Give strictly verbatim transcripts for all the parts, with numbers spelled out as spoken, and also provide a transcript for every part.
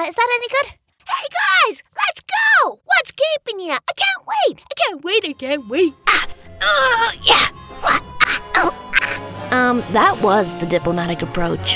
Uh, is that any good? Hey, guys, let's go! What's keeping you? I can't wait! I can't wait, I can't wait! Ah, oh, yeah! What? Ah, oh, ah. Um, that was the diplomatic approach.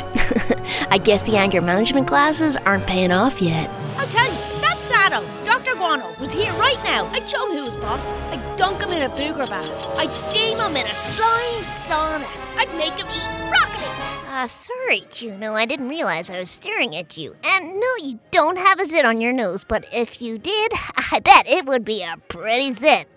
I guess the anger management classes aren't paying off yet. I'll tell you, if that Sato, Doctor Guano, was here right now, I'd show him who's boss. I'd dunk him in a booger bath. I'd steam him in a slime sauna. I'd make him eat broccoli. Uh, sorry, Juno, I didn't realize I was staring at you. And no, you don't have a zit on your nose, but if you did, I bet it would be a pretty zit.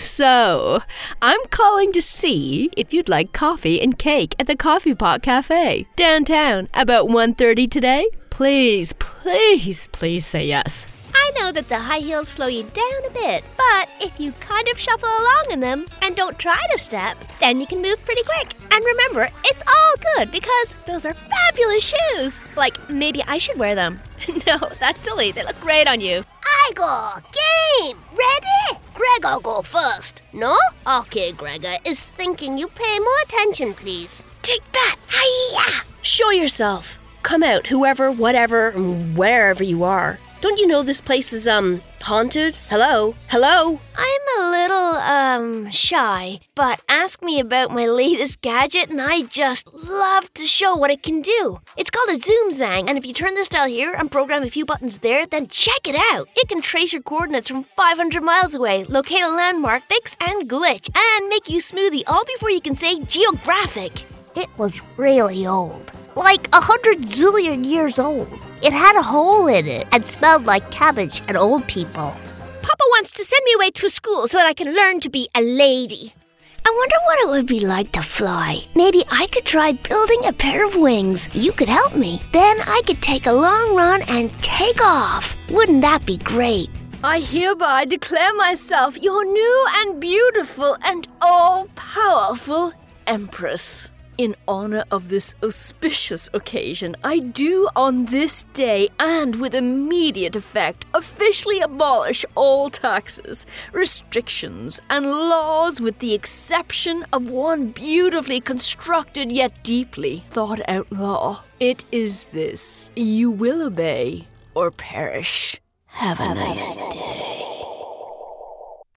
So, I'm calling to see if you'd like coffee and cake at the Coffee Pot Cafe, downtown, about one thirty today. Please, please, please say yes. I know that the high heels slow you down a bit, but if you kind of shuffle along in them and don't try to step, then you can move pretty quick. And remember, it's all good because those are fabulous shoes. Like, maybe I should wear them. No, that's silly. They look great on you. I go. Game. Ready? Gregor go first. No? Okay, Gregor is thinking you pay more attention, please. Take that. Hi-ya! Show yourself. Come out, whoever, whatever, wherever you are. Don't you know this place is, um, haunted? Hello? Hello? I'm a little, um, shy, but ask me about my latest gadget and I just love to show what it can do. It's called a Zoom Zang, and if you turn this dial here and program a few buttons there, then check it out. It can trace your coordinates from five hundred miles away, locate a landmark, fix and glitch, and make you smoothie all before you can say geographic. It was really old. Like a hundred zillion years old. It had a hole in it and smelled like cabbage and old people. Papa wants to send me away to school so that I can learn to be a lady. I wonder what it would be like to fly. Maybe I could try building a pair of wings. You could help me. Then I could take a long run and take off. Wouldn't that be great? I hereby declare myself your new and beautiful and all-powerful Empress. In honor of this auspicious occasion, I do on this day and with immediate effect officially abolish all taxes, restrictions, and laws with the exception of one beautifully constructed yet deeply thought out law. It is this: you will obey or perish. Have a nice day.